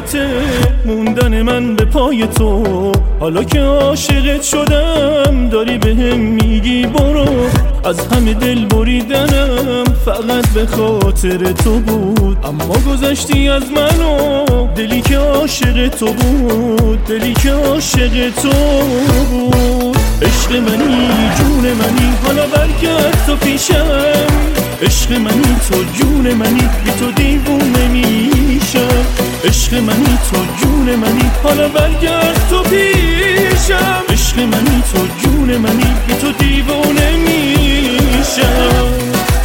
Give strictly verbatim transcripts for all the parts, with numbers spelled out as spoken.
عاقبت موندن من به پای تو. حالا که عاشقت شدم داری بهم میگی برو، از همه دل بریدنم فقط به خاطر تو بود. اما گذشتی از منو، دلی که عاشق تو بود، دلی که عاشق تو بود. عشق منی جون منی حالا برگرد تو پیشم، عشق منی تو جون منی بی تو دیوونه میشم. عشق منی تو جون منی حالا برگرد تو پیشم، عشق منی تو جون منی بی تو دیوونه میشم.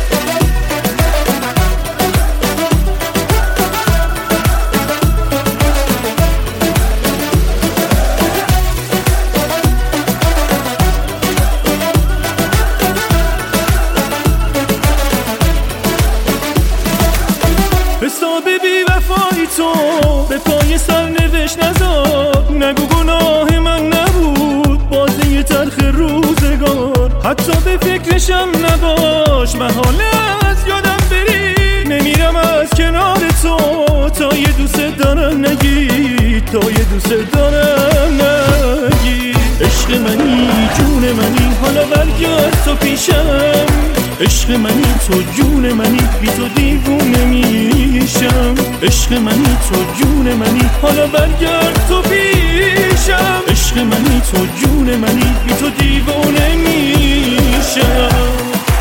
حساب بی وفایی تو به پای سرنوشت نذار، نگو گناه من نبود بازی تلخ روزگار. حتی به فکرشم نباش محاله از یادم بری، نمیرم از کنار تو تا یه دوست دارم نگی، تا یه دوست دارم نگی. عشق منی جون منی حالا برگرد تو پیشم، عشق منی تو جون منی بی تو دیوونه میشم. عشق منی تو جون منی حالا برگرد تو پیشم، عشق منی تو جون منی بی تو دیوونه میشم.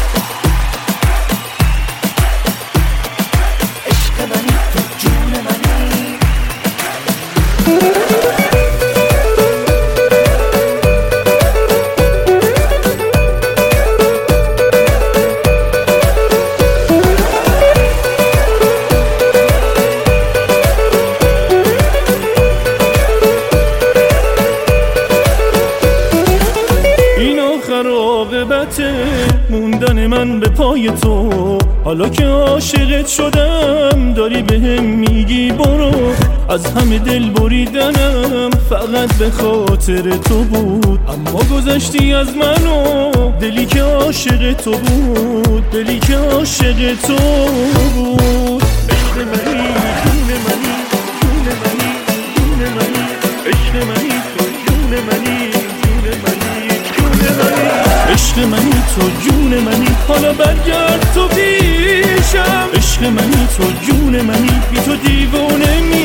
عاقبت موندن من به پای تو. حالا که عاشقت شدم داری بهم میگی برو، از همه دل بریدنم فقط به خاطر تو بود. اما گذشتی از منو، دلی که عاشق تو بود، دلی که عاشق تو بود. عشق منی جون منی جون منی جون منی، عشق منی تو جون منی جون منی جون منی. عشق منی تو جون منی حالا برگرد تو پیشم، عشق منی تو جون منی بی تو دیوونه می